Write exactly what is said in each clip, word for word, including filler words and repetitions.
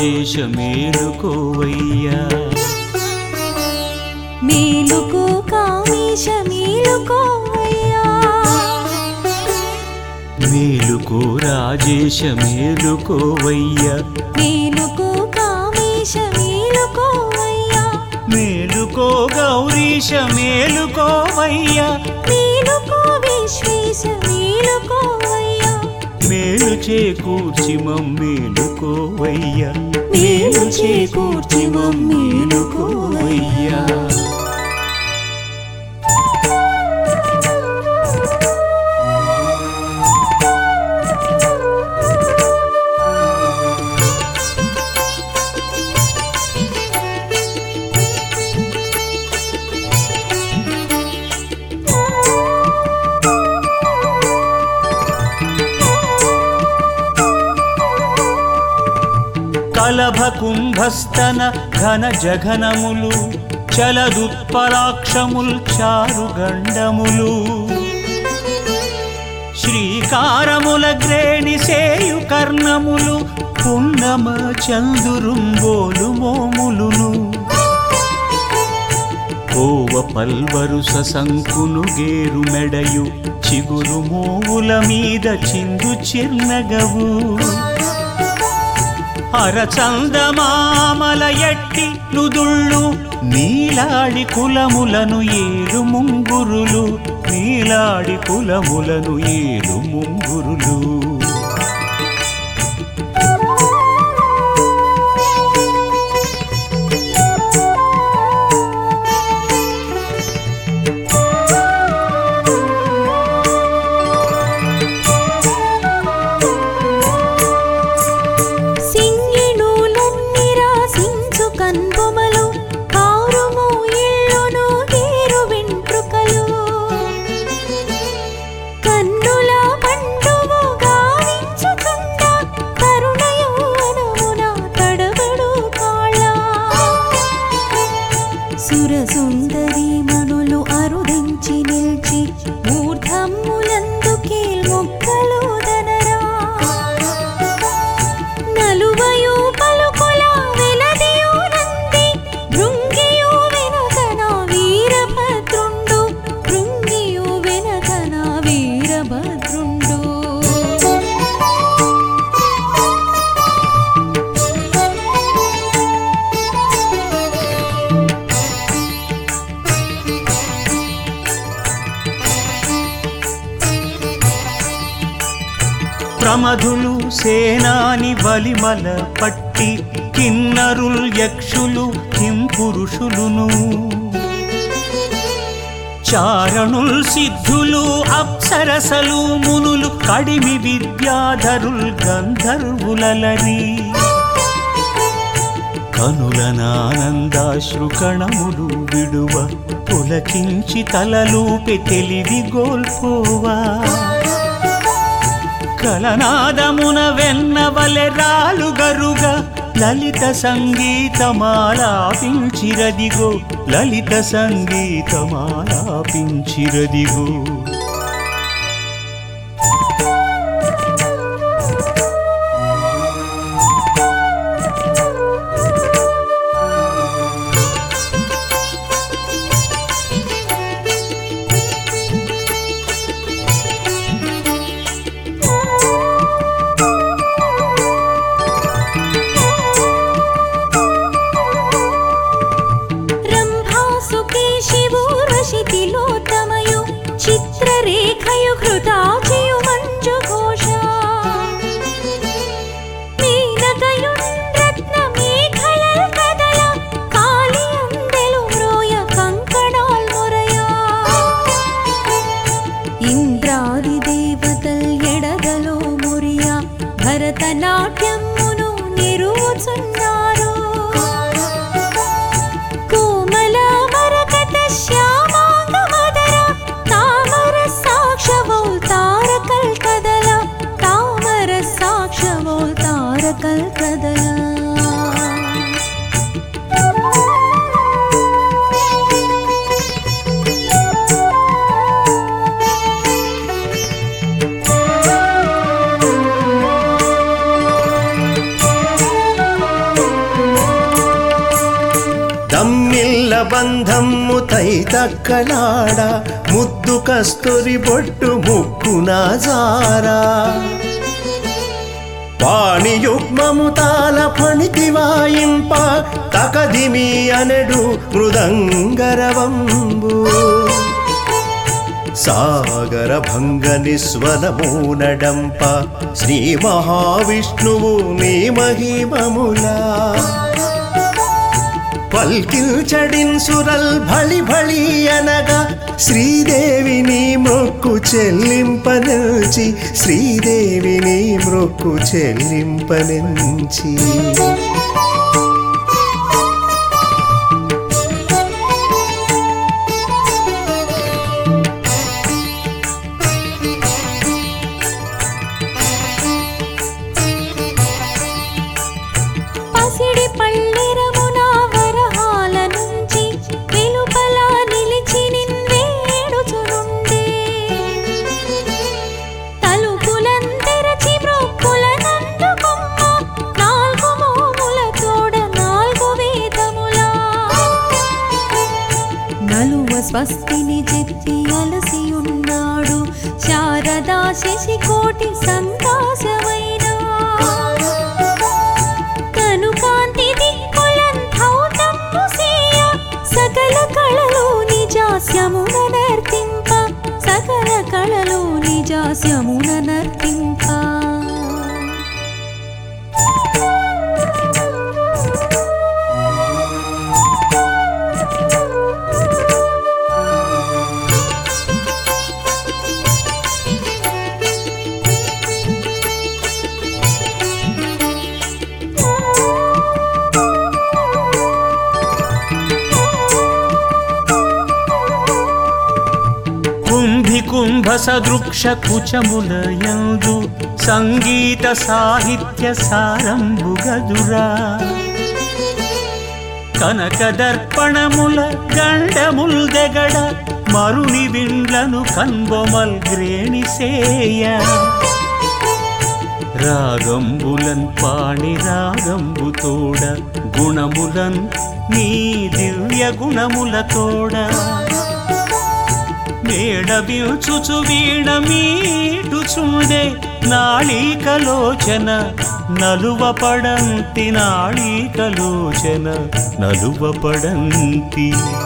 రాజేశ మేలుకోవయ్యా మేలుకో కామేశ మేలుకోవయ్యా మేలుకో రాజేశ మేలుకోవయ్యా మేలుకో కామేశ మేలుకోవయ్యా మేలుకో గౌరీశ మేలుకోవయ్యా మేలుకో విశ్వేశ మేలుకోవయ్యా మేలు చేకూర్చి మమ్మేలుకోవయ్యా మేలు చేకూర్చి మమ్మేలుకోవయ్యా కలభ కుంభస్తన ఘన జఘనములు చలదుత్పలాక్షముల్ చారు గండములు శ్రీకారముల గ్రేణి సేయు కర్ణములు పున్నమ చందురుంబోలు మోములును కోవ పల్వరుస సంకును గేరు మెడయు చిగురు మోవుల మీద చిందు చిర్నగవు అరచందమామల ఎట్టి నుదుళ్ళు నీలాడి కులములను ఏలు ముంగురులు నీలాడి కులములను ఏలు ముంగురులు సురసుందరి మనులు అరుదించి నిల్చి మూర్ధమ్ములందుకే మొక్కలు దనరా నలువయు పలుకుల వెలదియు నంది భృంగియు వెనకన వీరభద్రుండు భృంగియు వెనకన వీరభద్రుండు ప్రమధులు సేనాని బలిమల పట్టి కిన్నరుల్ యక్షులు కింపురుషులును చారణుల్ సిద్ధులు అప్సరసలు మునులు కడిమి విద్యాధరుల్ గంధర్వులలరి కనులనానందాశ్రు కణములు విడువ పులకించి తలలూపి తెలివి గోల్పోవా కలనాదమున వెన్నవలె రాలుగరుగా లలిత సంగీతమాలాపించిరదిగో లలిత సంగీతమాలాపించిరదిగో చిత్రరేఖయు కృతాచియు మంజు ఘోష మీనకయున్ రత్న మేఘలల్ కదల కాళియందెలు మ్రోయ కంకణాల్ మొరయ ఇంద్రాది దేవతల్ ఎడదలో మురియ భరతనాట్యమును నిరుచున్నారు కోమల మరకత శ్యామాంగ మదర తామర సాక్షవోల్ తారకల్ కదల తామర సాక్షవోల్ తారకల్ కదల బంధము తైతక్కలాడ ముద్దు కస్తూరి బొట్టు ముక్కున జారా పాణియుగ్మము తాల ఫణితి వాయింప తకదిమి అనడు మృదంగరవంబు సాగర భంగ నిస్వనము నడంప శ్రీ మహావిష్ణువు నీ మహిమములా పల్కిల్చడిన్ సురల్ భళి భళి అనగా శ్రీదేవిని మొక్కు చెల్లింపనుచి శ్రీదేవిని మొక్కు చెల్లింపనుచి పసిడి పళ్ళెరమున వరహాల నుంచి వెలుపల నిలిచి నిన్వేడుచునుండే తలుపులంతెరచి మ్రొక్కులనందుకొమ్మ నాలుగు మోముల తోడ నాలుగు వేదములా నలువ స్వస్తిని చెప్పి అలసియున్నాడు శారదా శశికోటి సంతాసమైన సకల కళలు నిజాస్యమున నర్తింప సకల కళలు నిజాస్యమున నర్తింప కుంభ సదృక్ష కుచములయందు సంగీత సాహిత్య సారంబుగదురా కనక దర్పణముల గండముల్ దెగడ మరుని విండ్లను కన్బొమల్ గ్రేణిసేయ రాగంబులన్ పాణి రాగంబు తోడ గుణములన్ నీ దివ్య గుణముల తోడ మేడబిల్చుచు వీణ మీటుచుండే నాళికలోచన నలువపడంతి నాళికలోచన నలువపడంతి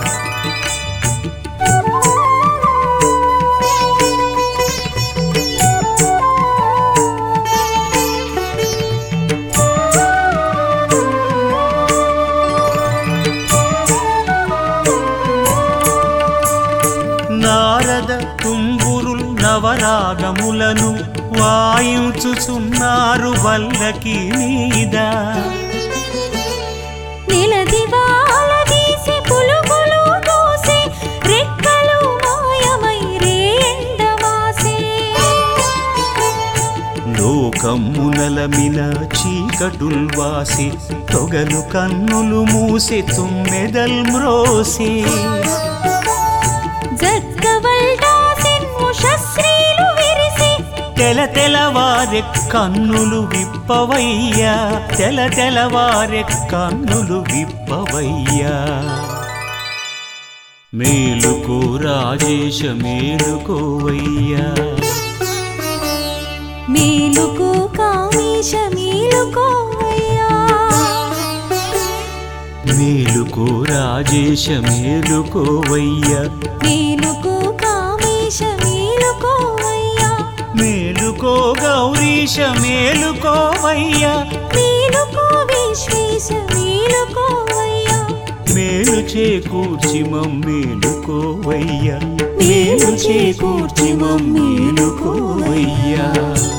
నారద తుంబురుల్ నవరాగములను వాయించుచున్నారు వల్లకి మీద నిలదివాలదీసి పులుగులు దూసి రెక్కలు మాయమై రేండవాసే లోకమునలమిన చీకటుల్ వాసి తొగలు కన్నులు మూసి తుమ్మెదల్ మ్రోసి తెల తెలవారె కన్నులు విప్పవయ్యా తెల తెలవారె కన్నులు విప్పవయ్యా మేలుకో రాజేశ మేలుకోవయ్యా మేలుకో కామేశ మేలుకోవయ్యా మేలుకో రాజేశ మేలుకోవయ్యా మేలుకో కామేశ మేలుకోవయ్యా మేలుకో గౌరీశ మేలుకోవయ్యా మేలుకో విశ్వేశ మేలుకోవయ్యా మేలు చేకూర్చి మమ్మేలుకోవయ్యా మేలు చేకూర్చి మమ్మేలుకోవయ్యా